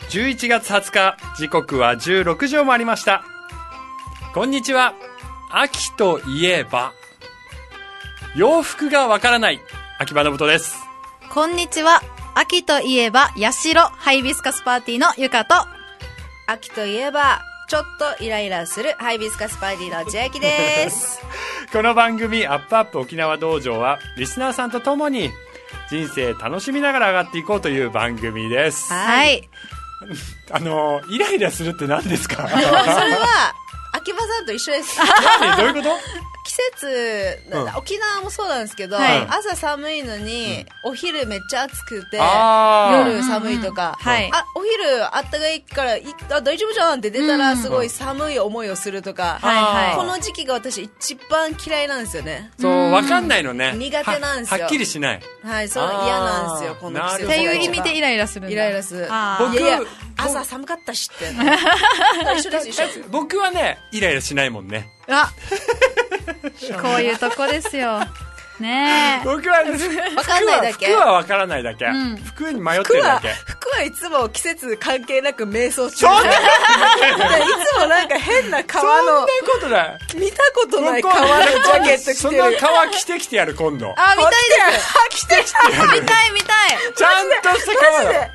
11月20日、時刻は16時を回りました。こんにちは。秋といえば洋服がわからない秋葉信人です。 こんにちは。秋といえばヤシロハイビスカスパーティーのゆかと、 秋といえばちょっとイライラするハイビスカスパーティーの千秋ですこの番組アップアップ沖縄道場はリスナーさんと共に人生楽しみながら上がっていこうという番組です。 はい。 イライラするって何ですか？ それは秋葉さんと一緒です。 どういうこと？ 季節、沖縄もそうなんですけど、朝寒いのに、お昼めっちゃ暑くて、夜寒いとか、お昼あったかいから大丈夫じゃんって出たらすごい寒い思いをするとか、この時期が私一番嫌いなんですよね。 そう、わかんないのね。 苦手なんですよ。 はっきりしない。 はい、そう、嫌なんですよ、この季節。 っていう意味でイライラするんだ。 イライラする。 僕、 朝寒かったしって。一緒です、一緒です。 僕はね、イライラしないもんね。 こういうとこですよ。ねえ。 僕はわかんないだけ。 服はわからないだけ。服に迷ってるだけ。 服はいつも季節関係なく瞑想中。いつもなんか変な革の。 そんなことない。 見たことない革のジャケット着てる。 その革着てきてやる今度。 見たいです。 着てきてやる。 見たい。 ちゃんとした革だ。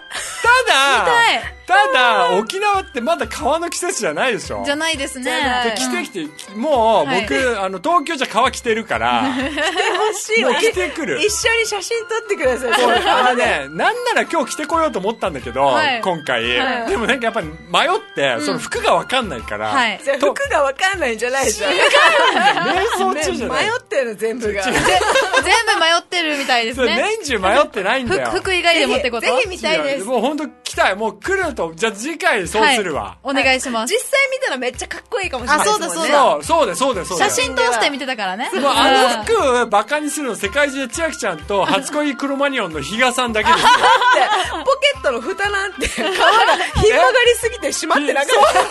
ただ、沖縄ってまだ革の季節じゃないでしょ？ じゃないですね。 着てきて、もう僕、東京じゃ革着てるから、 着てほしいわ。 着てくる。 一緒に写真撮ってください。 なんなら今日着てこようと思ったんだけど、今回。でもなんかやっぱり迷って、その服がわかんないから。 じゃあ服がわかんないんじゃないじゃん。 瞑想中じゃない。 迷ってるの全部が。 全部迷ってるみたいですね。 年中迷ってないんだよ。 服以外でもってこと？ ぜひ見たいです。 もう本当来たい。もう来ると、じゃあ次回そうするわ。 お願いします。 実際見たらめっちゃかっこいいかもしれないですもんね。 そうだ。 写真通して見てたからね。 もう服バカにするの世界中で千秋ちゃんと初恋クロマニオンの比嘉さんだけですよ。 ポケットの蓋なんて皮がひん曲がりすぎて閉まってなかった。 ちょ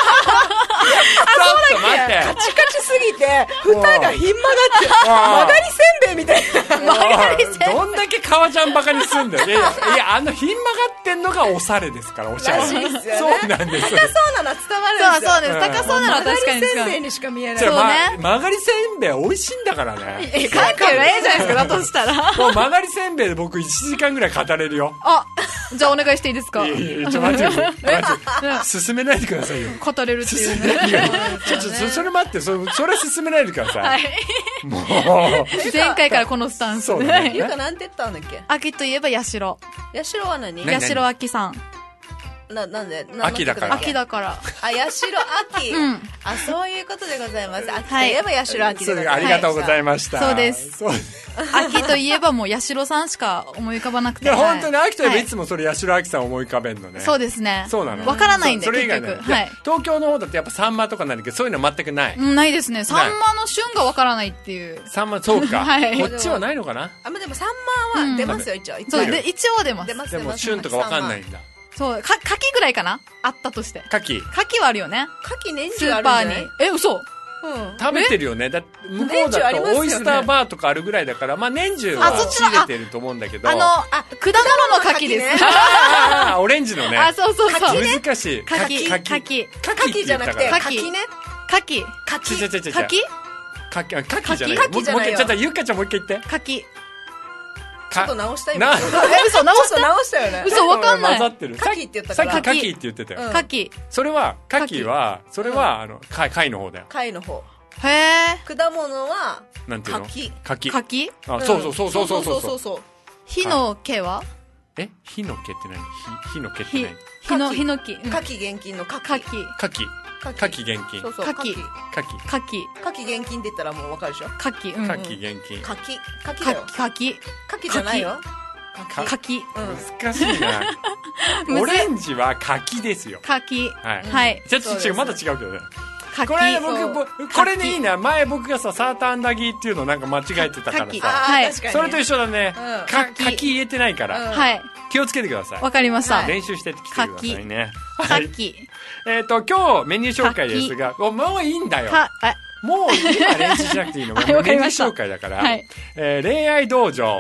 っと待って。 カチカチすぎて蓋がひん曲がって曲がりせんべいみたいな。曲がりせんべい。 どんだけ革ちゃんバカにすんだよ。いやひん曲がってんのがおしゃれですから、おしゃれ。そうなんですよ。 高そうなの伝わるんですよ。 そうです。高そうなのは確かに。 曲がりせんべいにしか見えない。 そうね。 曲がりせんべい美味しいんだからね。 関係ないじゃないですか、だとしたら。 もう曲がりせんべいで僕1時間ぐらい語れるよ。 じゃあお願いしていいですか？ ちょっと待って。進めないでくださいよ。 語れるっていうね。 ちょっとそれ待って、それ進めないでください。もう。 前回からこのスタンス。 そうだね。 ゆかなんて言ったんだっけ？ 秋といえばヤシロ。 ヤシロは何？ ヤシロ秋さん。 なんで秋だから。 秋だから。 ヤシロ秋。そういうことでございます。秋といえばヤシロ秋でございます。 ありがとうございました。 そうです。秋といえばもうヤシロさんしか思い浮かばなくて。 本当に秋といえばいつもそれヤシロ秋さん思い浮かべるのね。 そうですね。 そうなの。 わからないんで、 それ以外ね。東京の方だってやっぱサンマとかなんだけど、そういうの全くない。 ないですね。サンマの旬がわからないっていう。 サンマ、そうか。こっちはないのかな？ でもサンマは出ますよ、一応。 そう、一応は出ます。 でも旬とかわかんないんだ。 そう、牡蠣ぐらいかな？あったとして。 牡蠣はあるよね。 牡蠣年中あるんじゃない？ スーパーに。嘘？ 食べてるよね。だ向こうだとオイスターバーとかあるぐらいだから、まあ年中は仕入れてると思うんだけど。 果物の牡蠣です。 オレンジのね。 そう。 難しい。 牡蠣じゃなくて、牡蠣ね。 牡蠣。 牡蠣じゃない。 牡蠣じゃないよ。 ちょっとゆっかちゃんもう一回言って。 牡蠣。 ちょっと直した嘘直したよね。 嘘わかんない。 混ざってる。 牡蠣って言ったから。 さっき牡蠣って言ってたよ。 牡蠣。 それは、牡蠣は、貝の方だよ。 貝の方。 へえ。 果物は、 なんていうの？ 牡蠣。そう。 ヒノケは？ ヒノケって何？ヒノケって何？ ヒノキ。 牡蠣厳禁の牡蠣。 牡蠣厳禁。 そう。 牡蠣厳禁って言ったらもうわかるでしょ？ 牡蠣厳禁。 牡蠣だよ。 牡蠣じゃないよ。 牡蠣。 難しいな。オレンジは柿ですよ。 柿。 はい。ちょっとまだ違うけどね。これこれねいいな。前僕がさ、サーターアンダギーっていうのなんか間違えてたからさ。それと一緒だね。柿言えてないから。 はい。 気をつけてください。 わかりました。 練習してきてくださいね。 柿。 今日メニュー紹介ですが、もういいんだよ。もう今練習しなくていいの。メニュー紹介だから。恋愛道場。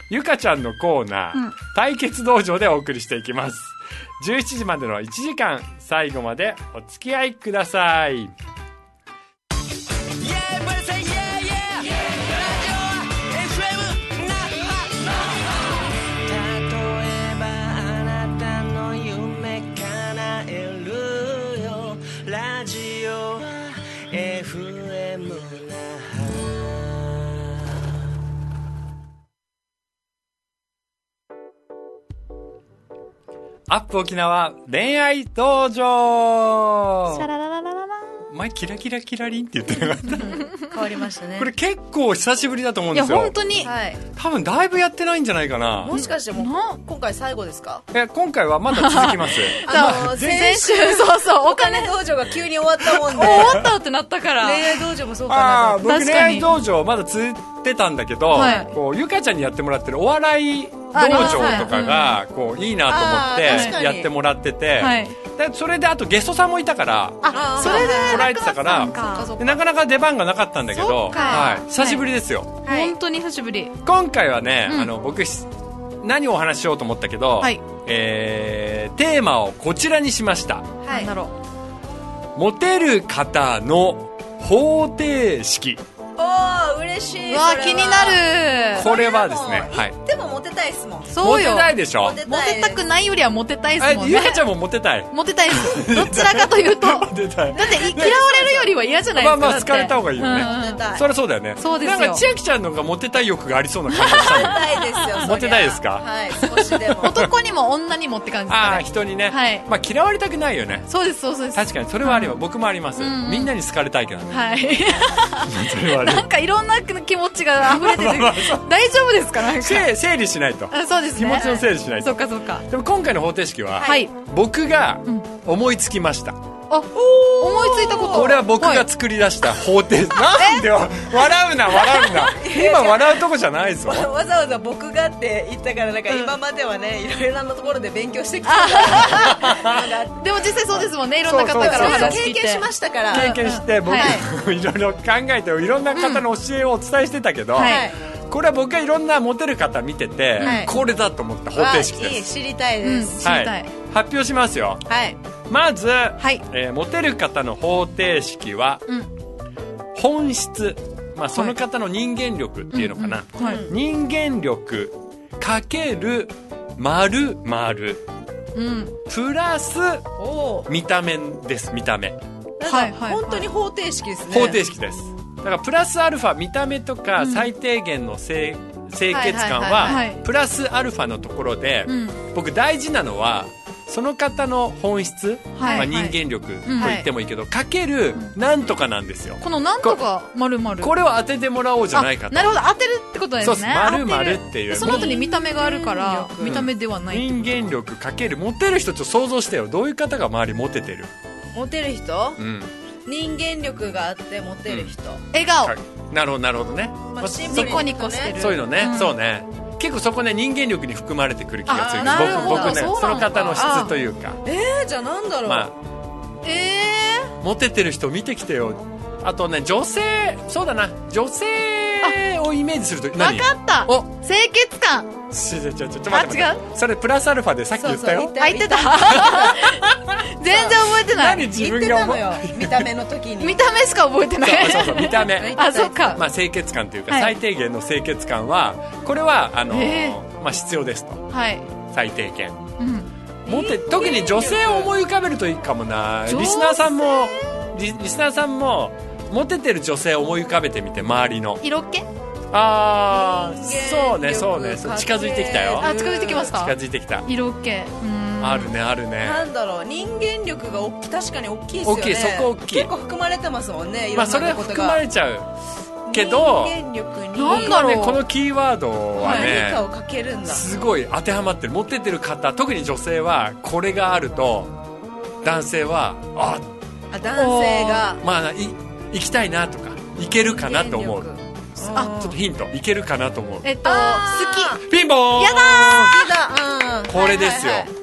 ゆかちゃんのコーナー、対決道場でお送りしていきます。17時までの1時間、最後までお付き合いください。アップ沖縄恋愛道場。 シャララララララ。 前キラキラキラリンって言ってなかった変わりましたね。 これ結構久しぶりだと思うんですよ。 いや本当に、 はい、 多分だいぶやってないんじゃないかな。 もしかしてもう今回最後ですか？ 今回はまだ続きます先週そうそうお金道場が急に終わったもんで終わったってなったから恋愛道場もそうかなと。 僕恋愛道場まだ続いてたんだけど、はい、こうゆかちゃんにやってもらってるお笑い道場とかがこういいなと思ってやってもらってて、はい、でそれであとゲストさんもいたからそれでもらえてたからなかなか出番がなかったんだけど、はい、久しぶりですよ、 はい、本当に久しぶり。 今回はね、僕何をお話ししようと思ったけど、はい、テーマをこちらにしました、 はい、なんだろう。モテる方の方程式。 おー嬉しい。 うわ気になる。 これはですね、 はい、でもモテたいですもん。 そうよ。 モテたいでしょ。 モテたくないよりはモテたいですもんね。 ゆかちゃんもモテたい。 モテたいです。どちらかというとモテたい。 だって嫌われるよりは嫌じゃないですか。 まあ好かれた方がいいよね、そりゃそうだよね。 そうですよ。 なんか千秋ちゃんの方がモテたい欲がありそうな感じがしたモテたいですよ。 モテたいですか？ はい少しでも男にも女にもって感じですかね。 人にね、 はい、 まあ嫌われたくないよね。 そうですそうです。 確かにそれはあります、僕もあります、みんなに好かれたいけどね。 はいそれはなんかいろんな気持ちが溢れてて大丈夫ですか？なんか整理しないと。 そうですね。 気持ちの整理しないと。 そうかそうか。 でも今回の方程式は、 はい、 僕が思いつきました。 思いついたこと。 これは僕が作り出した方程式。なんで笑うな今笑うとこじゃないぞ。 わざわざ僕がって言ったからなんか今まではねいろいろなところで勉強してきたでも実際そうですもんね。いろんな方からお話聞いて経験しましたから。 経験して僕いろいろ考えていろんな方の教えをお伝えしてたけど、これは僕がいろんなモテる方見てて、これだと思った方程式です。 知りたいです、 知りたい。 発表しますよ。まず、モテる方の方程式は、本質、その方の人間力っていうのかな、人間力かける〇〇プラス見た目です。見た目本当に方程式ですね。 方程式です。だからプラスアルファ見た目とか最低限の清潔感はプラスアルファのところで、僕大事なのはその方の本質、人間力と言ってもいいけど、かけるなんとかなんですよ。 このなんとか〇〇 これを当ててもらおうじゃないかと。 なるほど、当てるってことですね。 そうです。〇〇っていう。 その後に見た目があるから見た目ではない。 人間力かけるモテる人ちょっと想像してよ。どういう方が周りモテてる？ モテる人？人間力があってモテる人。 笑顔。 なるほどね。 ニコニコしてる。 そういうのね。そうね。結構そこね人間力に含まれてくる気がする。僕ねその方の質というか。 じゃあなんだろう。 モテてる人見てきてよ。あとね女性、そうだな、女性をイメージすると何？ 分かった。清潔感。 ちょっと待って。違う？それプラスアルファでさっき言ったよ。 言ってた。全然覚えてない。 何自分が思う？ 見た目の時に。 見た目しか覚えてない。 そう見た目。 そっか。 清潔感というか最低限の清潔感はこれは必要ですと。最低限。特に女性を思い浮かべるといいかもな。リスナーさんもモテてる女性を思い浮かべてみて、周りの色気。 そうね近づいてきたよ。 近づいてきました。 近づいてきた。 色気あるね。 なんだろう、人間力が確かに大きいですよね。 そこ大きい。 結構含まれてますもんね。いろんなことが。 それ含まれちゃうけど、 人間力になんだろう、このキーワードはね、 何かをかけるんだ。 すごい当てはまってる。モテてる方、特に女性はこれがあると男性は男性が行きたいなとかいけるかなと思う。ちょっとヒント、いけるかなと思う。 好き。 ピンポーン。 やだこれですよ。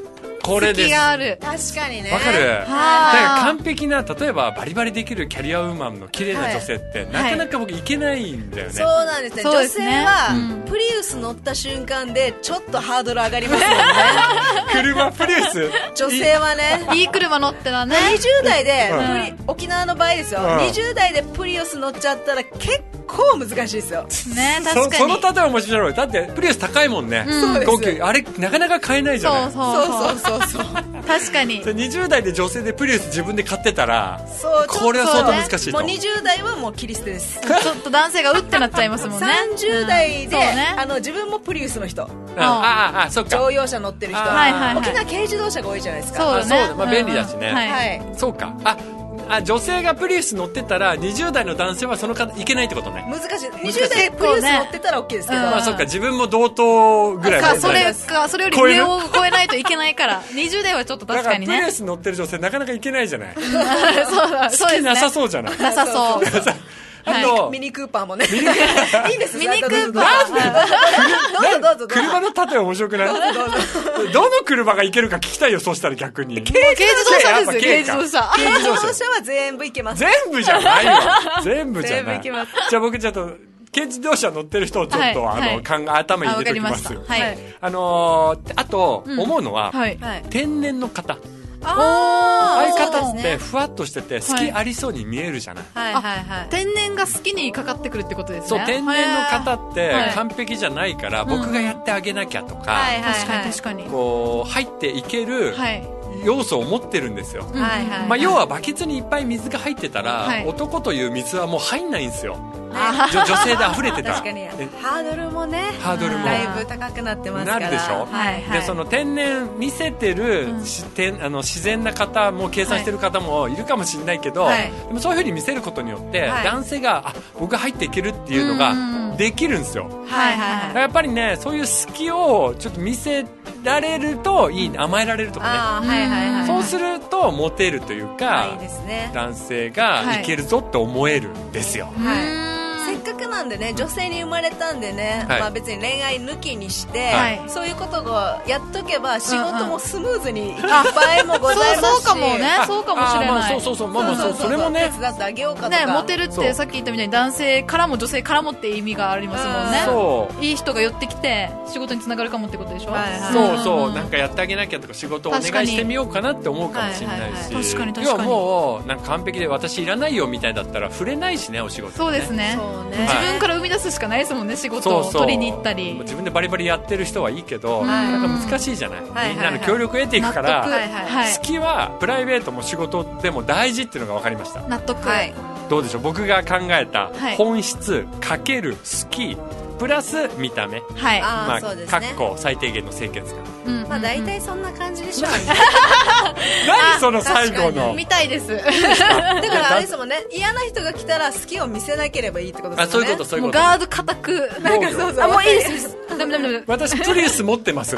これです。 隙がある。 確かにね。 わかる。だから完璧な、例えばバリバリできるキャリアウーマンの綺麗な女性って、なかなか僕いけないんだよね。 そうなんですね。女性は、プリウス乗った瞬間で、ちょっとハードル上がりますよね。 車、プリウス。 女性はね。 いい車乗ってらね。 20代で、沖縄の場合ですよ。20代でプリウス乗っちゃったら結構難しいですよ。 ね、確かに。 その例え面白い。だってプリウス高いもんね。高級。あれなかなか買えないじゃない。 そう確かに。 20代で女性でプリウス自分で買ってたら、これは相当難しいと。 もう20代はもう切り捨てです。 ちょっと男性がうってなっちゃいますもんね。 30代で自分もプリウスの人。 そっか。 乗用車乗ってる人。沖縄軽自動車が多いじゃないですか。 そうだね。便利だしね。そうか。女性がプリウス乗ってたら20代の男性はその方いけないってことね。 難しい。20代でプリウス乗ってたら OK ですけど、 まあそっか、自分も同等ぐらいそれより上を超えないといけないから20代はちょっと確かにね。 だからプリウス乗ってる女性なかなかいけないじゃない。 そうですね。 なさそうじゃない。 なさそうミニクーパーもね。いいです。 ミニクーパー。どうぞ。 車の例え面白くない？どの車がいけるか聞きたいよ、そうしたら逆に。 軽自動車ですよ、軽自動車。 軽自動車は全部いけます。 全部じゃないよ。全部じゃない。じゃあ僕ちょっと、軽自動車乗ってる人をちょっと、頭に入れておきますよ。あと、思うのは、天然の方。ああいう方ってふわっとしてて好きありそうに見えるじゃない。 天然が好きにかかってくるってことですね。 そう、天然の方って完璧じゃないから僕がやってあげなきゃとか、 確かにこう入っていける要素を持ってるんですよ。要はバケツにいっぱい水が入ってたら、男という水はもう入んないんですよ。女性で溢れてた。 確かにハードルもだいぶ高くなってますから。 なるでしょ。でその天然見せてる自然な方も計算してる方もいるかもしれないけど、でもそういう風に見せることによって男性が僕が入っていけるっていうのができるんですよ。やっぱりね、そういう隙をちょっと見せられるといい、甘えられるとかね。そうするとモテるというか、男性がいけるぞって思えるんですよ。 せっかくなんでね、女性に生まれたんでね、別に恋愛抜きにして、そういうことをやっとけば仕事もスムーズにいく場合もございますし。 そうかもね、そうかもしれない。 それもね、 手伝ってあげようかとか。 モテるってさっき言ったみたいに男性からも女性からもって意味がありますもんね。いい人が寄ってきて仕事につながるかもってことでしょ。 そう、なんかやってあげなきゃとか仕事をお願いしてみようかなって思うかもしれないし。 確かに。 要はもうなんか完璧で私いらないよみたいだったら触れないしね、お仕事。 そうですね。自分から生み出すしかないですもんね、仕事を取りに行ったり。 自分でバリバリやってる人はいいけど、なんか難しいじゃない。みんなの協力を得ていくから、好きはプライベートも仕事でも大事っていうのが分かりました。 納得。 どうでしょう、僕が考えた本質かける好きプラス見た目、かっこ最低限の清潔感。 大体そんな感じでしょうね。 何その最後の。 見たいです。だからあれですもんね、嫌な人が来たら好きを見せなければいいってことですよね。 そういうこと、そういうこと。 ガード固く。なんかもういいです。ダメ。 私プリウス持ってます。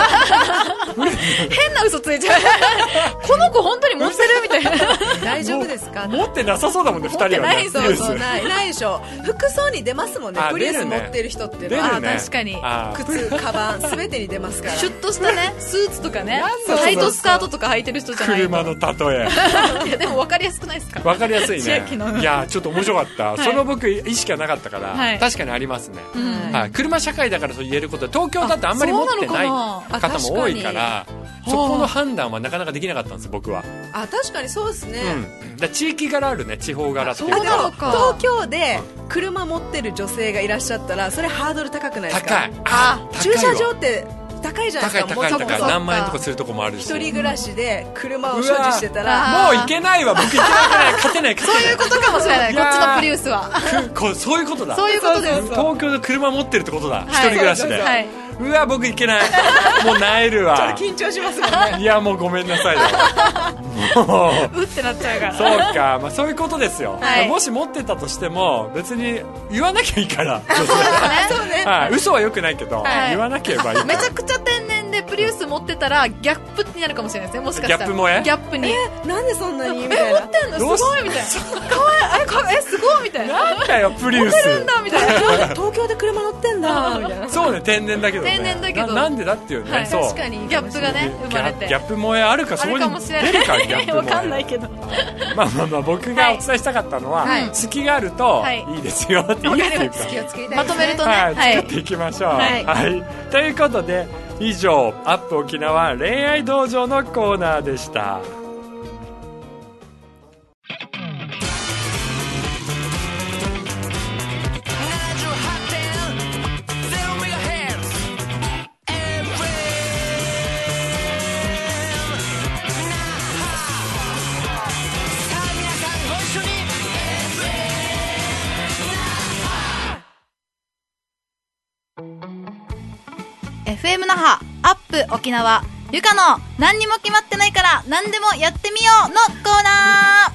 変な嘘ついちゃう。この子本当に持ってるみたいな。 大丈夫ですか？ 持ってなさそうだもんね、二人はね。 ないでしょ。服装に出ますもんね、プリウス持ってる人って。 確かに。 靴、カバン、すべてに出ますから。 シュッとしたね、スーツとかね、タイトスカートとか履いてる人じゃないと。 車の例え。 いやでも分かりやすくないですか？ 分かりやすいね。いやちょっと面白かった。その僕意識はなかったから、確かにありますね。車社会だからそう言えること、東京だってあんまり持ってない方も多いから、そこの判断はなかなかできなかったんです僕は。 確かにそうですね。 地域柄あるね、地方柄っていうか。東京で車持ってる女性がいらっしゃったらそれハードル高くないですか？高い。駐車場って高いじゃないですか。 高い。何万円とかするとこもあるし。 一人暮らしで車を所持してたらもういけないわ、僕いけない、勝てない。 そういうことかもしれない、こっちのプリウスは。 そういうことだ。 そういうことです。 東京で車持ってるってことだ、一人暮らしで。うわ、僕いけない。もう萎えるわ。 ちょっと緊張しますもんね。 いや、もうごめんなさいよ。 うってなっちゃうから。 そうか、そういうことですよ。もし持ってたとしても別に言わなきゃいいから。嘘は良くないけど言わなければいい。 めちゃくちゃ天然でププリウス持ってたらギャップになるかもしれないですね、もしかしたら。 ギャップ萌え、 ギャップに。 なんでそんなにみたいな。 持ってんのすごいみたいな。かわいい、すごいみたいな。 なんだよプリウス。 持ってるんだみたいな。 東京で車乗ってんだみたいな。 そうね、天然だけどね。 天然だけどなんでだっていうね。 確かにギャップがね生まれて。 ギャップ萌えあるか、そこに出るかギャップ萌え。 わかんないけど。 まあ僕がお伝えしたかったのは、隙があるといいですよっていうまとめるとね、 作っていきましょう。はい。ということで以上、アップ沖縄恋愛道場のコーナーでした。 FM 那覇アップ沖縄ゆかの何にも決まってないから何でもやってみようのコーナ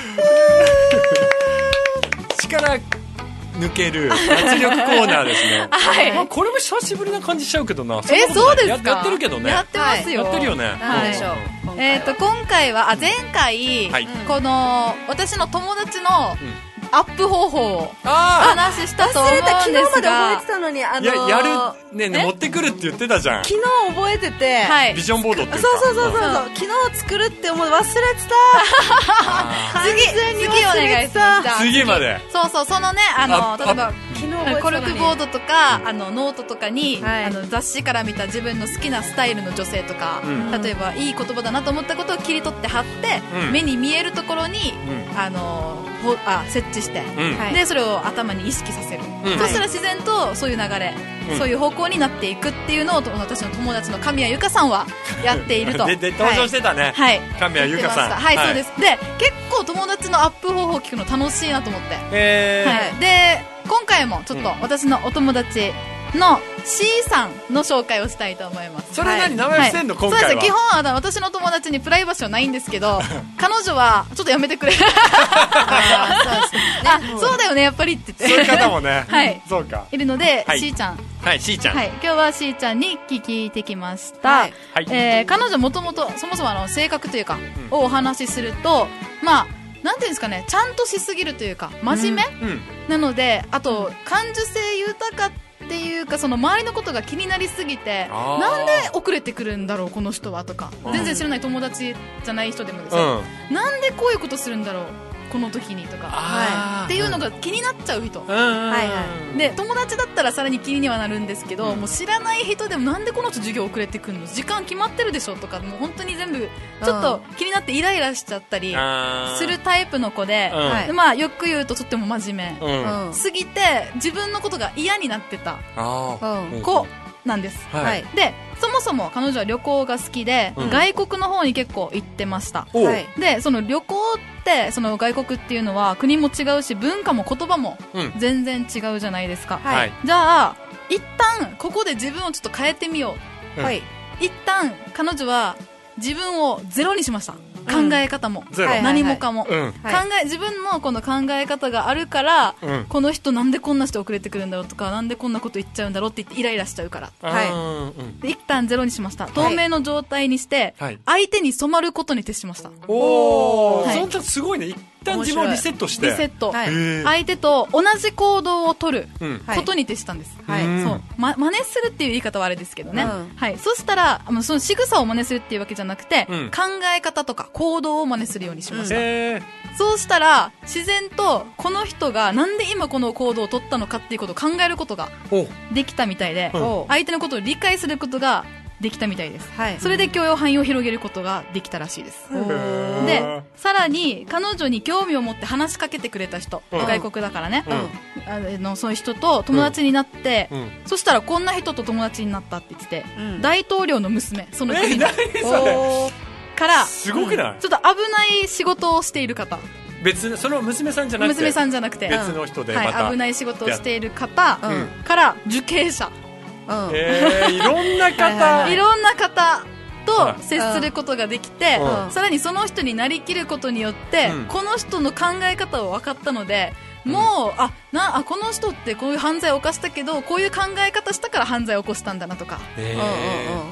ー。力抜ける圧力コーナーですね。 はい、 まあ、これも久しぶりな感じしちゃうけどな。 そうですか。 やってるけどね。 やってますよ。 やってるよね。 はい、今回は前回、この私の友達のアップ方法を話したと思うんですが、 昨日まで覚えてたのに、 やるね、持ってくるって言ってたじゃん。 昨日覚えてて、 ビジョンボードっていうか、 そう昨日作るって思う忘れてた。 次お願いします。 次まで。 そうそのね、例えばコルクボードとかノートとかに、雑誌から見た自分の好きなスタイルの女性とか、例えばいい言葉だなと思ったことを切り取って貼って、目に見えるところに設置して、でそれを頭に意識させる、そしたら自然とそういう流れ、そういう方向になっていくっていうのを私の友達の神谷由香さんはやっていると。 で登場してたね、神谷由香さん。 はい、そうです。で結構友達のアップ方法を聞くの楽しいなと思って、で今回もちょっと私のお友達の C さんの紹介をしたいと思います。 それ何、名前伏せんの、今回は。 そうです。基本は私の友達にプライバシーはないんですけど彼女はちょっとやめてくれ。そうだよねやっぱりって言って、 そういう方もね、 そうかいるので、C ちゃん、 C ちゃん、 今日は C ちゃんに聞いてきました。彼女もともとそもそも性格というかをお話しすると、まあなんていうんですかね、ちゃんとしすぎるというか真面目、なので、あと感受性豊かっていうか、その周りのことが気になりすぎて、なんで遅れてくるんだろうこの人はとか、全然知らない友達じゃない人でもですね、なんでこういうことするんだろうこの時にとか、っていうのが気になっちゃう人、で友達だったらさらに気にはなるんですけど、もう知らない人でもなんでこの人授業遅れてくるの、時間決まってるでしょとか、もう本当に全部ちょっと気になってイライラしちゃったりするタイプの子で、まあよく言うととっても真面目すぎて自分のことが嫌になってた子なんです。でそもそも彼女は旅行が好きで、外国の方に結構行ってました。でその旅行ってその外国っていうのは国も違うし文化も言葉も全然違うじゃないですか。じゃあ一旦ここで自分をちょっと変えてみよう。一旦彼女は自分をゼロにしました。考え方も何もかも、自分のこの考え方があるから、この人なんでこんな人遅れてくるんだろうとか、なんでこんなこと言っちゃうんだろうって言ってイライラしちゃうから、で一旦ゼロにしました。透明の状態にして、相手に染まることに徹しました。 そんなすごいね。一旦自分をリセットして、 相手と同じ行動を取ることに徹したんです。そう真似するっていう言い方はあれですけどね。そしたらその仕草を真似するっていうわけじゃなくて、考え方とか行動を真似するようにしました。そうしたら自然とこの人がなんで今この行動を取ったのかっていうことを考えることができたみたいで、相手のことを理解することができたみたいです。それで許容範囲を広げることができたらしいです。でさらに彼女に興味を持って話しかけてくれた人、外国だからね、そういう人と友達になって、そしたらこんな人と友達になったって言ってて、大統領の娘、その国のからすごくない？ ちょっと危ない仕事をしている方、 別その娘さんじゃなくて、 娘さんじゃなくて別の人でまた、 危ない仕事をしている方から受刑者、 いろんな方いろんな方と接することができて、さらにその人になりきることによって、この人の考え方を分かったので、もうこの人ってこういう犯罪を犯したけどこういう考え方したから犯罪を起こしたんだなとか、この友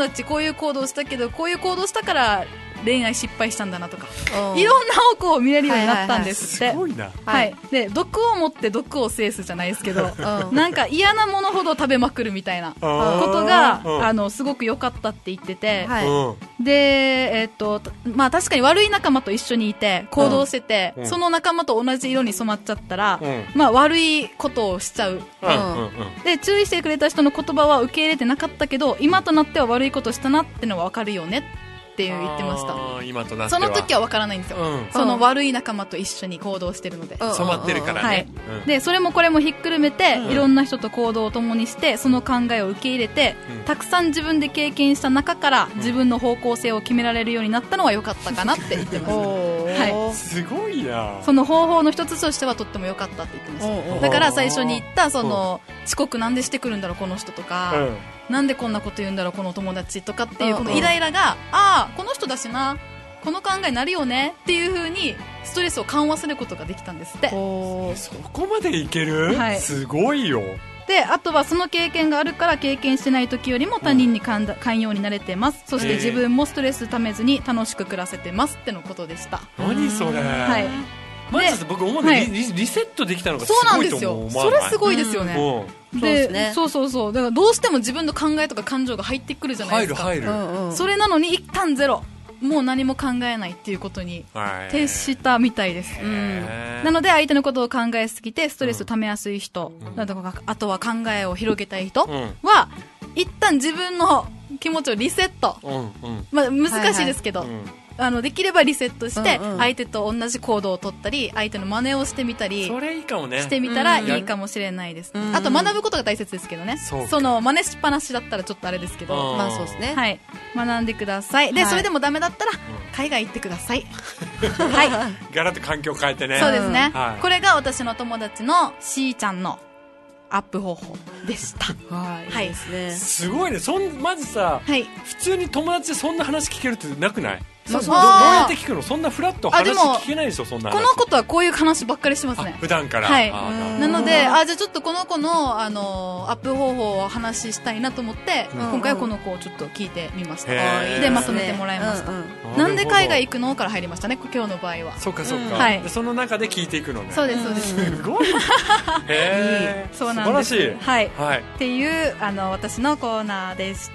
達こういう行動したけど、こういう行動したから恋愛失敗したんだなとか、いろんな方向を見れるようになったんですって。 すごいな。 はい。で、毒を持って毒を制すじゃないですけど、なんか嫌なものほど食べまくるみたいなことが、すごく良かったって言ってて、で、まあ確かに悪い仲間と一緒にいて、行動してて、その仲間と同じ色に染まっちゃったら、まあ悪いことをしちゃう。で、注意してくれた人の言葉は受け入れてなかったけど、今となっては悪いことしたなってのは分かるよねって言ってました。 今となってはその時は分からないんですよ、その悪い仲間と一緒に行動してるので、 染まってるからね、 でそれもこれもひっくるめて、いろんな人と行動を共にしてその考えを受け入れて、たくさん自分で経験した中から自分の方向性を決められるようになったのは良かったかなって言ってましたすごいな。 その方法の一つとしてはとっても良かったって言ってました。だから最初に言ったその遅刻なんでしてくるんだろうこの人とか、なんでこんなこと言うんだろうこの友達とかっていうこのイライラが、ああこの人だしな、この考えになるよねっていう風にストレスを緩和することができたんですって。 そこまでいける、すごいよ。 で、あとはその経験があるから経験してない時よりも他人に寛容になれてます、そして自分もストレスためずに楽しく暮らせてますってのことでした。 何それ。まず僕思うの、リセットできたのがすごいと思う。 それすごいですよね。で、そうだからどうしても自分の考えとか感情が入ってくるじゃないですか。入る。それなのに一旦ゼロ、もう何も考えないっていうことに徹したみたいです。なので相手のことを考えすぎてストレスをためやすい人、あとは考えを広げたい人は、一旦自分の気持ちをリセット、まあ難しいですけど、できればリセットして相手と同じ行動を取ったり、相手の真似をしてみたり、 それいいかもね、 してみたらいいかもしれないです。あと学ぶことが大切ですけどね。その真似しっぱなしだったらちょっとあれですけど、 まあそうですね。 はい、学んでください。で、それでもダメだったら海外行ってください。はい。 ガラッと環境変えてね。 そうですね。これが私の友達のしーちゃんのアップ方法でした。はいですね。 すごいね。まずさ、普通に友達でそんな話聞けるってなくない？どうやって聞くの？そんなフラット話聞けないでしょ、そんな話。 この子とはこういう話ばっかりしてますね。 普段から。 はい。なので、じゃあちょっとこの子のアップ方法を話したいなと思って、今回はこの子をちょっと聞いてみました。で、まとめてもらいました。なんで海外行くのから入りましたね、今日の場合は。 そうかそうか。はい。その中で聞いていくのね。 そうですそうです。 すごい。へー。 そうなんです。 素晴らしい。 はい。っていう私のコーナーでした。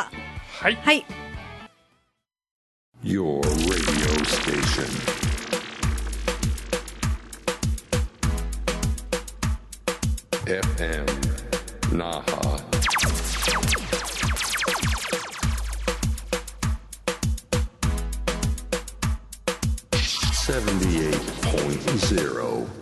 はい。 はい。 Your radio station. FM Naha. 78.0.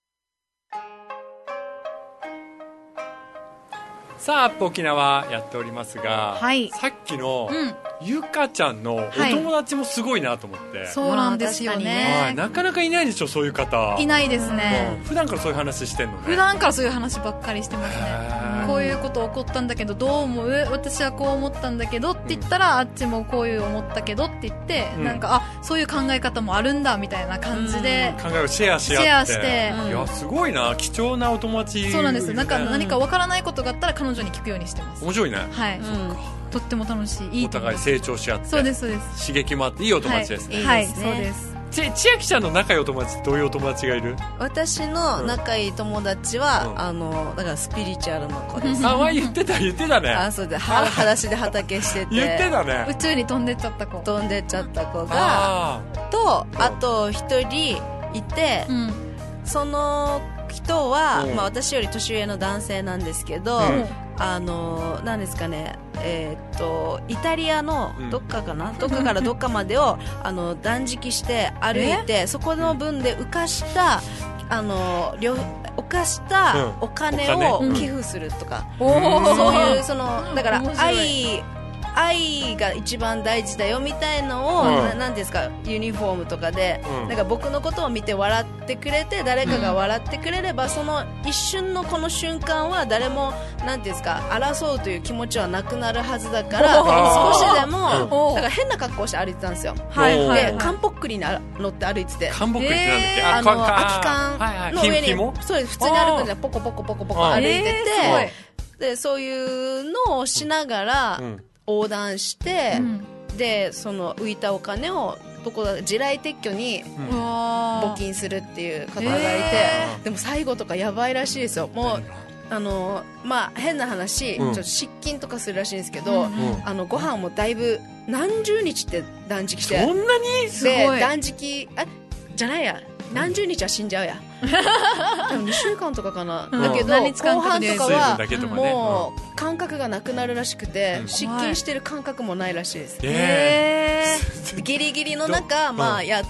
さあ、アップ沖縄やっておりますが、さっきの、ゆかちゃんのお友達もすごいなと思って、 そうなんですよね。 なかなかいないでしょ、そういう方。 いないですね。 普段からそういう話してんのね。 普段からそういう話ばっかりしてますね。こういうこと起こったんだけどどう思う？私はこう思ったんだけどって言ったら、あっちもこういう思ったけどって言って、なんかそういう考え方もあるんだみたいな感じで考えをシェアし合って、いやすごいな、貴重なお友達。 そうなんです。なんか何かわからないことがあったら彼女に聞くようにしてます。 面白いね。 はい。とっても楽しい。 お互い成長し合って。 そうですそうです。 刺激もあっていいお友達ですね。 はい、そうです。 千秋ちゃんの仲いいお友達、どういうお友達がいる？ 私の仲いい友達は、だからスピリチュアルの子です。 前言ってたね。 そうで、裸足で畑してて。 言ってたね。 宇宙に飛んでっちゃった子。 飛んでっちゃった子が、あと一人いて、その人は、私より年上の男性なんですけど、何ですかね、イタリアのどっかからどっかまでを断食して歩いて、そこの分で浮かしたお金を寄付するとか、そういうだから愛が一番大事だよみたいのを、なんですか、ユニフォームとかで、なんか僕のことを見て笑ってくれて、誰かが笑ってくれれば、その一瞬のこの瞬間は誰もなんですか、争うという気持ちはなくなるはずだから、少しでもだから変な格好して歩いてたんですよ。で、カンポックリに乗って歩いてて、 カンポックリってなんだっけ？ 空き缶の上にそう普通に歩くんじゃポコポコ歩いてて、でそういうのをしながら、 横断して、でその浮いたお金を地雷撤去に募金するっていう方がいて、でも最後とかやばいらしいですよ。もう変な話、ちょっと失禁とかするらしいんですけど、ご飯もだいぶ何十日って断食して、 そんなにすごい断食じゃないや、何十日は死んじゃうや多分2週間とかかな、だけど後半とかはもう感覚がなくなるらしくて、失禁してる感覚もないらしいです。ギリギリの中やって、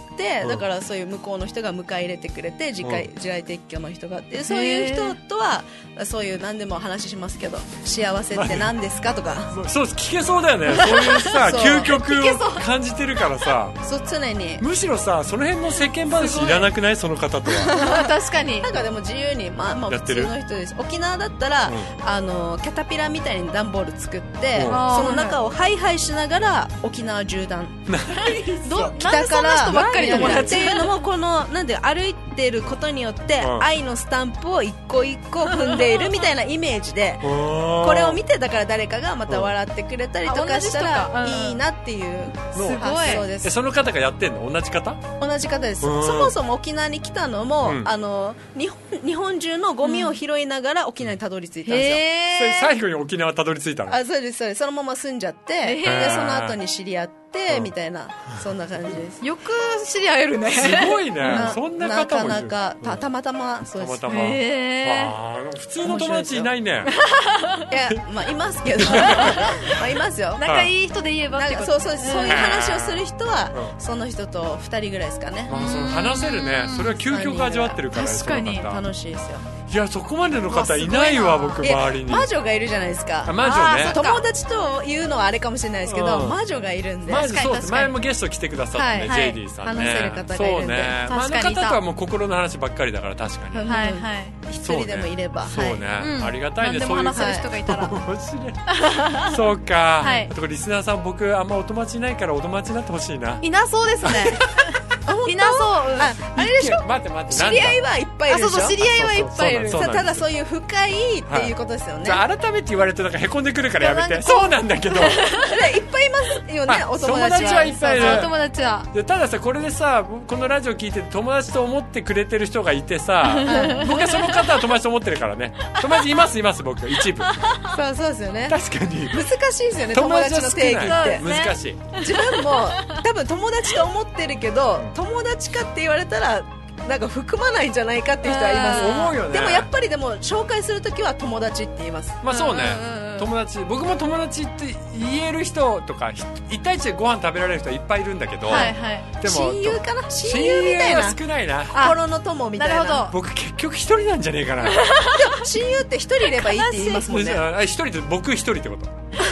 だからそういう向こうの人が迎え入れてくれて、地雷撤去の人があって、そういう人とはそういう何でも話しますけど、幸せって何ですかとかそう聞けそうだよね。そういうさ究極を感じてるからさ、 そう常にむしろさその辺の世間話いらなくない？その方とは確かになんかでも自由に普通の人です。沖縄だったら、キャタピラみたいに段ボール作って、その中をハイハイしながら沖縄縦断北から人ばっかり友達っていうのも、このなんで歩いてることによって愛のスタンプを一個一個踏んでいるみたいなイメージで、これを見てだから誰かがまた笑ってくれたりとかしたらいいなっていう発想です。 その方がやってんの？同じ方？ 同じ方です。そもそも沖縄に来たのも、日本中のゴミを拾いながら沖縄にたどり着いたんですよ。 最後に沖縄たどり着いたの？ そうですそうです。そのまま住んじゃって、でその後に知り合ってみたいな、そんな感じです。 よく知り合えるね。 すごいね。そんな方もいる。 なかなかたまたまそうです。 たまたま。普通の友達いないね。 いやいますけどいますよ。 仲いい人で言えばってこと。 そういう話をする人はその人と2人ぐらいですかね。 話せるね。それは究極味わってるから。 確かに楽しいですよ。 いやそこまでの方いないわ、僕周りに。 魔女がいるじゃないですか。 魔女ね。 友達というのはあれかもしれないですけど、魔女がいるんで。 前もゲスト来てくださってね、ジェイディさんね。 話せる方がいるんで。 あの方とはもう心の話ばっかりだから確かに。 一人でもいれば。 そうね。ありがたいね。 何でも話せる人がいたら。 そうか。リスナーさん、僕あんまお友達いないからお友達になってほしいな。 いなそうですね。いなそう。 あれでしょ。 待って知り合いはいっぱいいるでしょ。 知り合いはいっぱいいる。 ただそういう深いっていうことですよね。 じゃあ改めて言われるとなんかへこんでくるからやめて。そうなんだけど。いっぱいいますよね。お友達はいっぱいいる。 お友達は。 たださ、これでさ、このラジオ聞いて友達と思ってくれてる人がいてさ、僕はその方は友達と思ってるからね。友達います僕一部。 そうですよね。 確かに難しいですよね。友達の定義って難しい。 自分も多分友達と思ってるけど、友達かって言われたらなんか含まないんじゃないかっていう人はいます。 思うよね。 でもやっぱり紹介するときは友達って言います。 そうね。友達、僕も友達って言える人とか1対1でご飯食べられる人はいっぱいいるんだけど、でも親友かな、親友みたいな、 少ないな、 心の友みたいな。 なるほど。 僕結局一人なんじゃねえかな。でも親友って一人いればいいって言いますもんね。 一人って僕一人ってこと。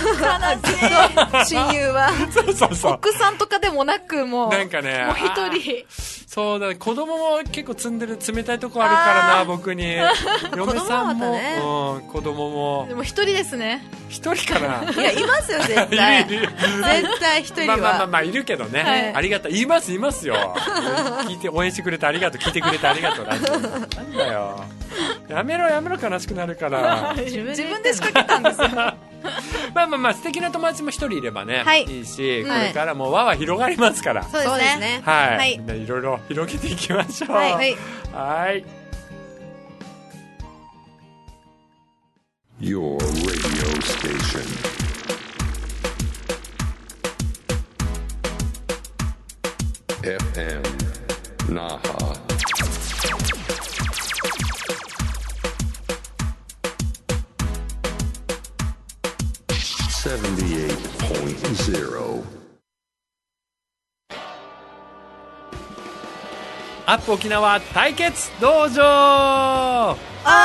親友はそう奥さんとかでもなく、もうなんかね、 もう一人。 そうだ、子供も結構積んでる冷たいとこあるからな、僕に。嫁さんも子供も。 でも一人ですね。 一人かな。 いや、いますよ絶対。絶対一人は。 まあいるけどね。ありがたい。いますよ。聞いて応援してくれてありがとう。聞いてくれてありがとう。なんだよ。やめろ悲しくなるから。 自分で仕掛けたんですよ。 まあ素敵な友達も一人いればね、いいし、これからも輪は広がりますから。 そうですね。 はい。みんないろいろ広げていきましょう。はい。 Your radio station. FM Naha. アップ沖縄対決道場。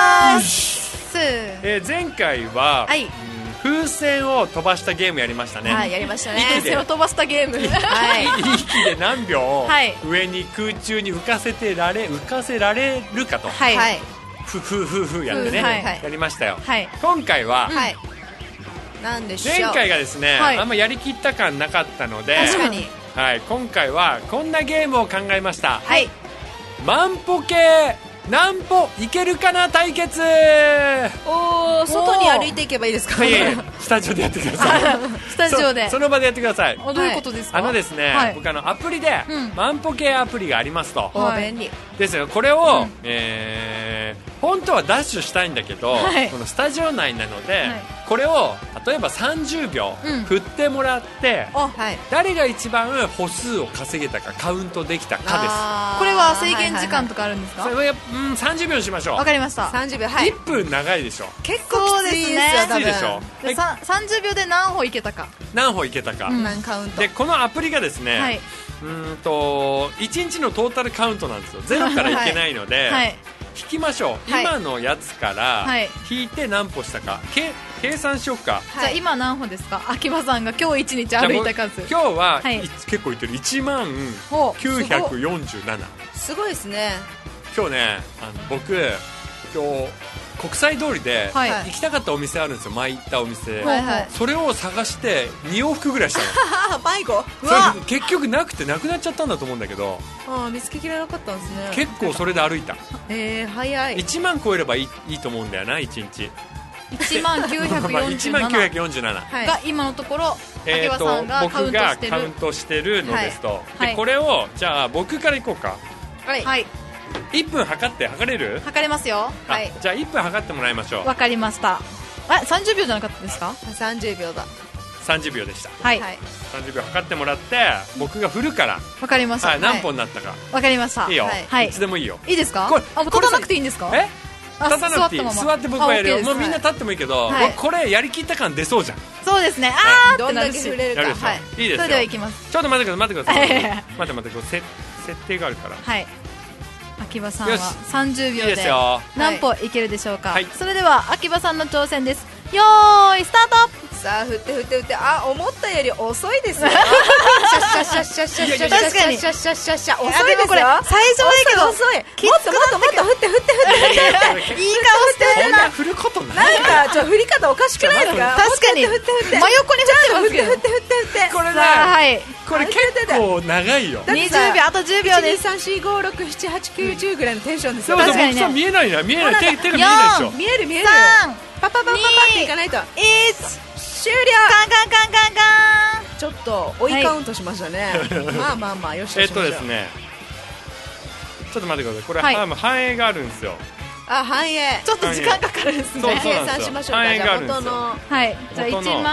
前回は、風船を飛ばしたゲームやりましたね。 やりましたね。 風船を飛ばしたゲーム。 息で何秒上に空中に浮かせられるかと。ふやってね、やりましたよ。今回は、 何でしょう。 前回がですね、あんまやりきった感なかったので、 確かに。 今回はこんなゲームを考えました。万歩計何歩いけるかな対決。 おー、外に歩いていけばいいですか？ いえ、スタジオでやってください。 スタジオでその場でやってください。 どういうことですか？ ですね、僕アプリで、万歩計アプリがありますと。 便利ですよ。これを、本当はダッシュしたいんだけど、このスタジオ内なので、これを例えば30秒振ってもらって、誰が一番歩数を稼げたかカウントできたかです。 これは制限時間とかあるんですか？ 30秒にしましょう。 わかりました。 30秒、 1分長いでしょ。 結構きついですよ。 きついでしょ。 30秒で何歩いけたか。 何カウントで、このアプリがですね、1日のトータルカウントなんですよ。0からいけないので、引きましょう。今のやつから引いて何歩したか計算しようか。 じゃあ今何歩ですか？秋葉さんが今日1日歩いた数。 今日は結構いってる。10947。 すごいですね。 今日ね、僕今日国際通りで行きたかったお店あるんですよ。前行ったお店、それを探して2往復ぐらいしたの。 迷子。 それ結局なくてなくなっちゃったんだと思うんだけど、 見つけきれなかったんですね。 結構それで歩いた。 早い。 1万超えればいいと思うんだよな、1日。 10947が今のところ秋葉さんがカウントしてる。僕がカウントしてるのですと、 でこれをじゃあ僕からいこうか。 はい。 1分測れる？ 測れますよ。 じゃあ1分測ってもらいましょう。 わかりました。30秒じゃなかったですか ？30秒だ。 30秒でした。 はい。 30秒測ってもらって僕が振るから。 わかりました。 何本になったか。 わかりました。 いいよ。いつでもいいよ。 いいですか？立たなくていいんですか？ 立たなくていい。座って僕はやるよ。もうみんな立ってもいいけど、これやりきった感出そうじゃん。 そうですね。 どんだけ振れるか。 いいですよ。 それではいきます。 ちょっと待ってください。待って設定があるから。 はい。秋葉さんは30秒で何歩いけるでしょうか？それでは秋葉さんの挑戦です。よーいスタート。 さあ振って思ったより遅いですよ。シャッシャッシャッシャッシャッシャッシャッシャッシャッシャッシャッシャッ遅いですよ。これ最初だけど遅い。もっと振っていい顔してるな。 振ることない。 なんか振り方おかしくないのか。 確かに真横に振ってますけど。 振ってこれね、これ結構長いよ。 20秒、あと10秒です。 12345678910ぐらいのテンションですよ。 確かにね。見えないな、手が見えないでしょ。 見えるパパっていかないと。 1 終了。 カンちょっと追いカウントしましたね。まあよし。 ですね、ちょっと待ってください。これ反映があるんですよ。 反映ちょっと時間かかるんですね。 計算しましょうか。 反映があるんですよ。 じゃあ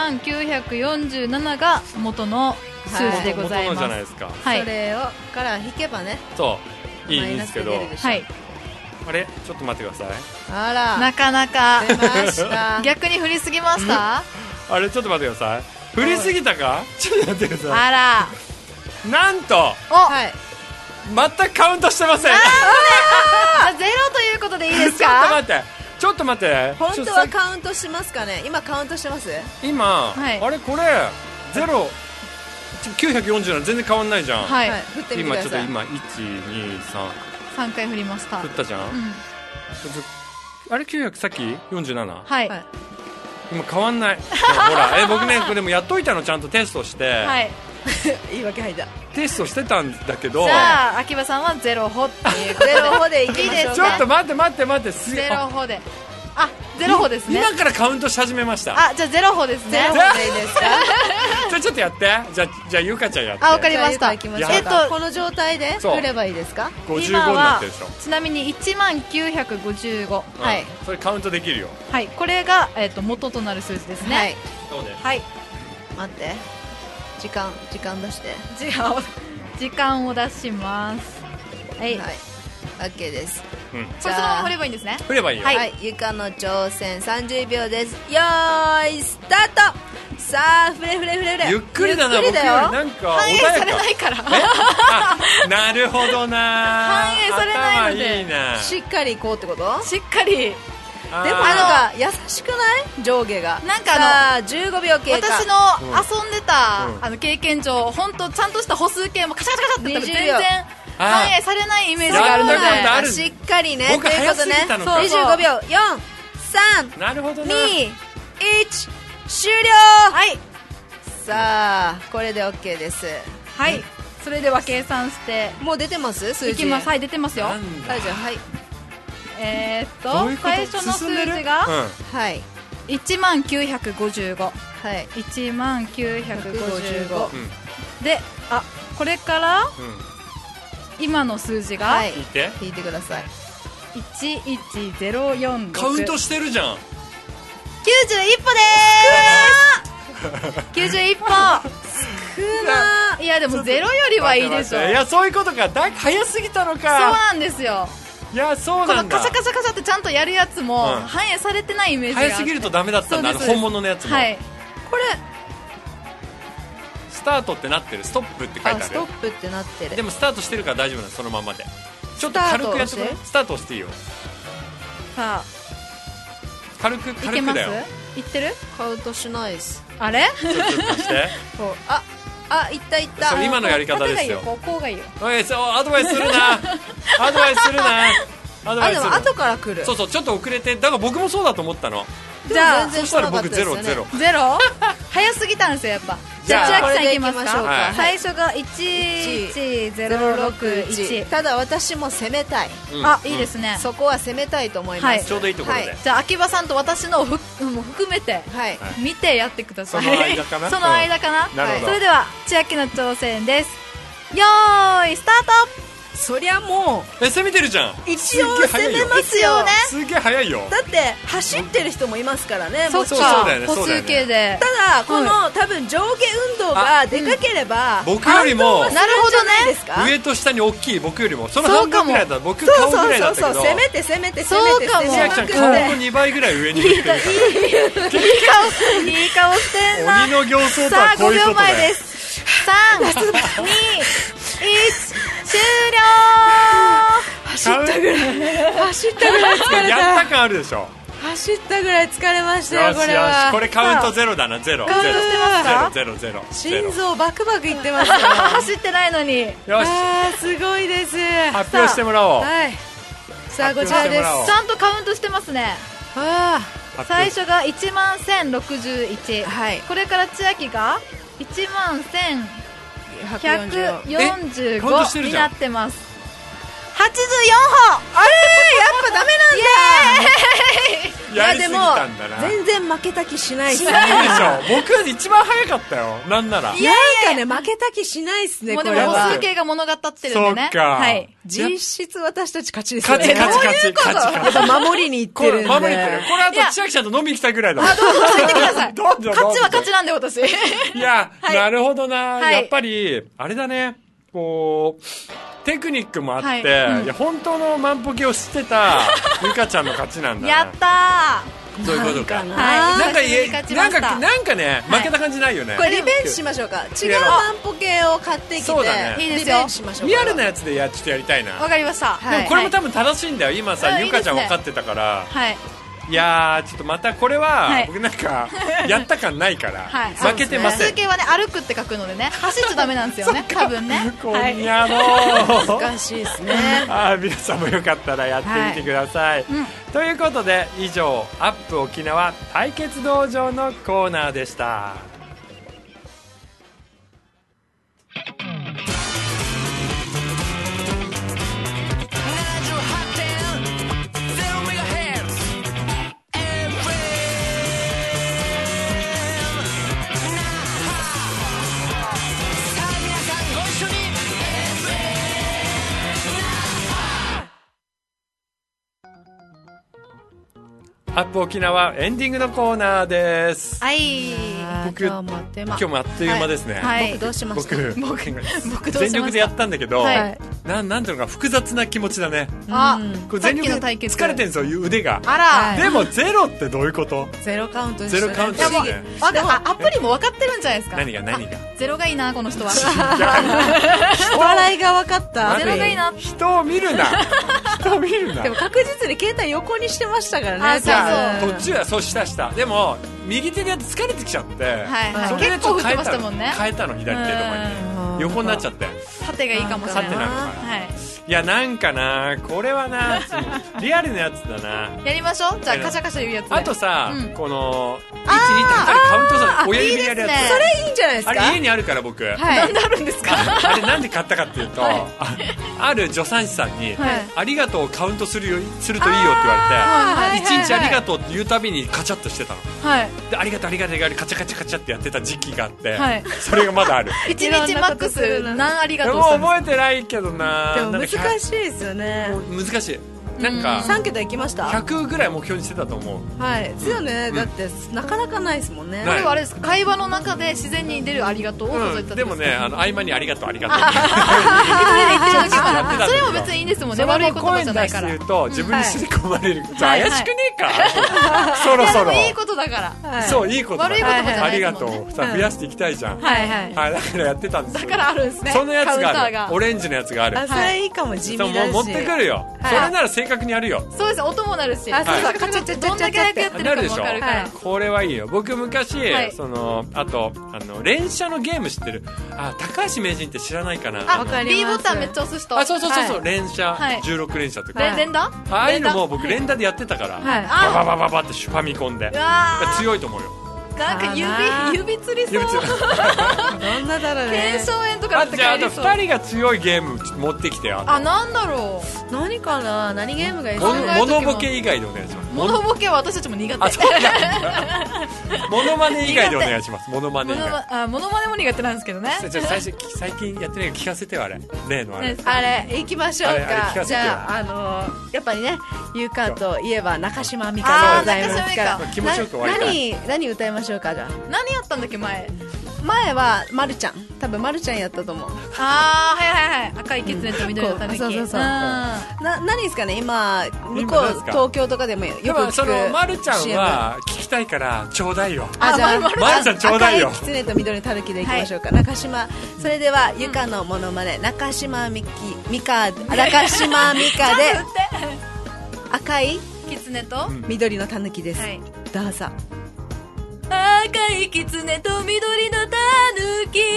10947が元の数字でございます。 元のじゃないですか。 それをから引けばね。 そういいんですけど。あれちょっと待ってください。 なかなか出ました逆に振りすぎました？ あれちょっと待ってください。振りすぎたか？ちょっと待ってください。なんと全くカウントしてません。 ゼロということでいいですか？ ちょっと待って。 本当はカウントしますかね？今カウントしてます？ 今あれこれゼロ947全然変わんないじゃん。 振ってみてください。 今ちょっと 3回振りました。 振ったじゃん。あれ900さっき47。今変わんない。ほら僕ねこれもやっといたのちゃんとテストして。 言い訳入った。 テストしてたんだけど。 じゃあ秋葉さんはゼロ歩っていうゼロ歩でいきましょう。 ちょっと待ってゼロ歩で。ゼロ歩ですね。 今からカウントし始めました。 じゃあゼロ歩ですね。 ゼロ歩でいいですか？ ちょっとやって。じゃあゆかちゃんやって。 わかりました。 この状態で振ればいいですか ？55になってるでしょ。 ちなみに10955。 それカウントできるよ。 これが元となる数字ですね。 そうです。 待って。時間出して。 時間を出します。 OK です。 これそのまま振ればいいんですね。 振ればいいよ。 ゆかの挑戦30秒です。よーいスタート。さあ振れ。 ゆっくりだな。僕よりなんか反映されないから。 なるほどな。 反映されないので。 いいな。 しっかりいこうってこと？ しっかり。 でもなんか優しくない？上下が。 なんか 15秒経過。 私の遊んでた経験上、本当ちゃんとした歩数計もカチャカチャカチャって全然反映されないイメージがあるので、 しっかりね。 僕早すぎたのか。 25秒4、3、 なるほどな。 2、1終了。さあこれで OK です。 それでは計算して。 もう出てます？数字。 出てますよ。 じゃあ最初の数字が、 はい、 10955、はい、10955、で、これから、今の数字が、 引いてください。 11046。 カウントしてるじゃん。 91歩でーす。91歩。少な。いやでもゼロよりはいいでしょ。 いやそういうことか。早すぎたのか。 そうなんですよ。 いやそうなんだ。 このカシャカシャカシャってちゃんとやるやつも反映されてないイメージが。 早すぎるとダメだったんだ。本物のやつも。はい。 これスタートってなってる。ストップって書いてある。 ストップってなってる。 でもスタートしてるから大丈夫なの。そのままで。ちょっと軽くやってくれ。スタートしていいよ。さあ軽くだよ。 いってる？ カウントしないです。 あれ？ ちょっとして。いった。 それ今のやり方ですよ。 こうがいいよ。 アドバイスするな。アドバイスするな。 でも後から来る。 そうちょっと遅れて。だから僕もそうだと思ったの。 じゃあそしたら僕ゼロ。 早すぎたんですよやっぱ。じゃあ千秋さんいきますか。最初が11061。 ただ私も攻めたい。 いいですね。 そこは攻めたいと思います。 ちょうどいいところで。 じゃあ秋葉さんと私のも含めて見てやってください。 その間かな。 その間かな。それでは千秋の挑戦です。よーいスタート。 そりゃもう攻めてるじゃん。 一応攻めますよね。 すげえ早いよ。 だって走ってる人もいますからね。 そっか、歩数計で。 ただこの多分上下運動がでかければ僕よりもなるほどね。 上と下に大きい僕よりもその半分ぐらいだ。僕顔ぐらいだったけど。 攻めて千秋さん顔の2倍ぐらい上にいってるから。いい顔してんな。 鬼の形相とはこういうことだよ。 さあ5秒前です。3、2、1、終了。 走ったぐらい疲れた。 やった感あるでしょ。 走ったぐらい疲れましたよ。これはこれカウントゼロだな。ゼロ。 カウントしてますか？ ゼロ。 心臓バクバクいってますよ。 走ってないのに。 よし。 すごいです。 発表してもらおう。 はい。さあこちらです。 ちゃんとカウントしてますね。最初が11061。はい。これから千秋が11145になってます。84歩。 あれやっぱダメなんだ。いやでも全然負けた気しないっすね。 僕一番早かったよ。なんならなんかね負けた気しないっすね。 もうでも歩数計が物語ってるんでね。 はい。 実質私たち勝ちですね。 勝ち。 やっぱ守りに行ってるんで。 これあと千秋ちゃんと飲みに来たぐらいだもん。 どうぞ行ってください。勝ちは勝ちなんで私。 いやなるほどな。やっぱりあれだね。こうテクニックもあって、いや本当の万歩計を知ってたゆかちゃんの勝ちなんだね。 やったー。そういうことか。 なんかね負けた感じないよね。 これリベンジしましょうか。違う万歩計を買ってきていいですよ。 リアルなやつでちょっとやりたいな。 わかりました。 でもこれも多分正しいんだよ。今さゆかちゃん分かってたから。はい。いやちょっとまたこれは僕なんかやった感ないから負けてません。 数形はね歩くって書くのでね走っちゃダメなんですよね多分ね。 こんやろ難しいですね。 皆さんもよかったらやってみてください。ということで以上アップ沖縄対決道場のコーナーでした。アップ沖縄エンディングのコーナーです。 はい。 僕今日もあっという間ですね。 はい。僕どうしました？ 僕全力でやったんだけど、なんていうのか複雑な気持ちだね。これ全力で疲れてるんですよ腕が。 あら。 でもゼロってどういうこと？ ゼロカウントですね。ゼロカウントですね。 アプリも分かってるんじゃないですか。 何がゼロがいいなこの人は。 お笑いが分かった。 ゼロがいいな。 人を見るな。 でも確実に携帯横にしてましたからね。 途中はそうしたでも右手でやって疲れてきちゃって、 結構振ってましたもんね。 変えたの左手とかに。 横になっちゃって。 縦がいいかもしれない。 縦なのかな。 はい。 いや、なんかな、これはな、リアルなやつだな。 やりましょう。じゃあ、カシャカシャ言うやつで。 あとさ、この、1、2ってカウントさ、親指でやるやつ。 それいいんじゃないですか。 あれ家にあるから僕。 なんであるんですか。 あれなんで買ったかっていうと、ある助産師さんに、ありがとうをカウントするといいよって言われて、1日ありがとうって言うたびにカチャッとしてたの。で、ありがとうありがとうカチャカチャカチャってやってた時期があって、それがまだある。 1日マックス何ありがとう。 もう覚えてないけどな。 でも難しいですよね。 難しい。なんか 3桁いきました。 100ぐらい目標にしてたと思う。 はい。ですよね。だってなかなかないですもんね。 これはあれですか。会話の中で自然に出るありがとうを数えた。 でもね、合間にありがとうありがとう。 それも別にいいんですもんね。悪い言葉じゃないから。 言うと自分に刷り込まれる。怪しくねえか。そろそろ。 いいことだから。 そういいこと。 悪い言葉じゃない。 ありがとう。さ増やしていきたいじゃん。はい。だからやってたんですよ。 だからあるんですね。 そのやつがある。オレンジのやつがある。 それいいかも地味だし。 持ってくるよ。それなら正確にやるよ。 そうです。音もなるし。どんだけ早くやってるかも分かるから。 これはいいよ。僕昔あと連射のゲーム知ってる。高橋名人って知らないかな。 B ボタンめっちゃ押す人。 そう連射16連射とか。 連打？ ああいうのも僕連打でやってたから。ババババってファミコンで。強いと思うよ。 なんか指つりそう。 どんなだろうね。 腱鞘炎とかってじゃあ2人が強いゲーム持ってきてよ。 なんだろう。何かな。何ゲームがいい？ モノボケ以外でお願いします。 モノボケは私たちも苦手。 モノマネ以外でお願いします。モノマネ以外。 モノマネも苦手なんですけどね。 最近やってないから聞かせてよあれ。例のあれ。 あれ行きましょうか。じゃあやっぱりね、ゆかといえば中島美嘉でございますから。 気持ちよく終わりたい。 何歌いましょうか。じゃあ何やったんだっけ前はまるちゃん。多分まるちゃんやったと思う。 はい赤いキツネと緑のたぬき。 そう何ですかね今向こう東京とかでもよく聞く。 そのまるちゃんは聞きたいからちょうだいよ。 じゃあまるちゃんちょうだいよ。 赤いキツネと緑のたぬきでいきましょうか。中島。それではゆかのモノマネ中島美嘉で赤いキツネと緑のたぬきです。どうぞ。 赤いキツネと緑のたぬき。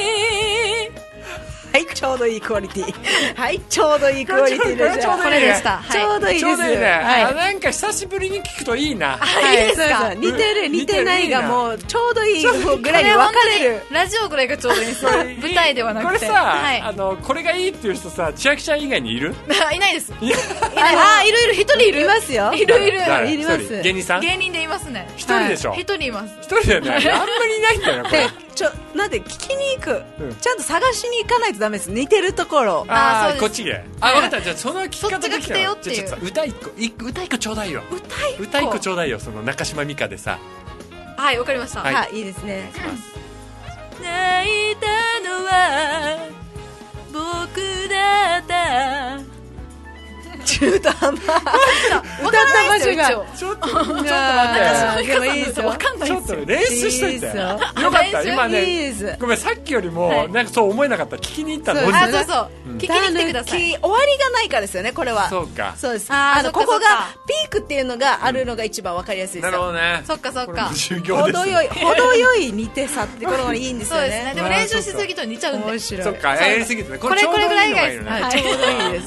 はい、ちょうどいいクオリティ。はい、ちょうどいいクオリティでした。 これでした。 ちょうどいいです。 なんか久しぶりに聞くといいな。 いいですか。 似てる似てないがもうちょうどいいぐらいに分かれる。 ラジオぐらいがちょうどいいです。舞台ではなくて。 これさ、これがいいっていう人さ、千秋ちゃん以外にいる？ いないです。いる一人いる。 いますよ。 いる。 います。 芸人さん？ 芸人でいますね。 一人でしょ？ 一人います。 一人だよね。あんまりいないんだよこれ。 なんで聞きに行く、ちゃんと探しに行かないとダメです。似てるところ。 こっちへ。分かった。じゃあその聞き方できたよ。じゃあちょっと歌一個ちょうだいよ。歌一個ちょうだいよ。その中島美嘉でさ。 はい、わかりました。 はい、いいですね。 泣いたのは僕だった。 中途半端。歌った場所がちょっと待って。 でもいいですよ。わかんないですよ。 ちょっと練習しといて。よかった今ね。ごめんさっきよりもなんかそう思えなかった。聞きに行ったの。 そう。聞きに来てください。 終わりがないからですよねこれは。 そうか。 そうです。ここがピークっていうのがあるのが一番わかりやすいですよ。 なるほどね。 そっか。 程よい似てさってころがいいんですよね。そうですね。でも練習しすぎと似ちゃうんで。 そっか。やりすぎてね。 これぐらいがいいですね。 ちょうどいいです。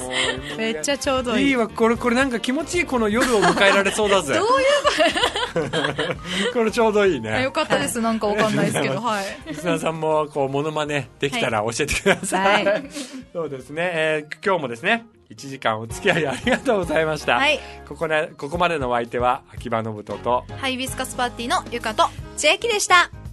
めっちゃちょうどいい。 いいわこれなんか気持ちいいこの夜を迎えられそうだぜ。 どういうこれちょうどいいね。 よかったです。なんかわかんないですけど。はい。 リスナーさんもこうモノマネできたら教えてください。そうですね。今日もですね1時間お付き合いありがとうございました。ここまでのお相手は秋葉信人とハイビスカスパーティーのゆかと千秋でした。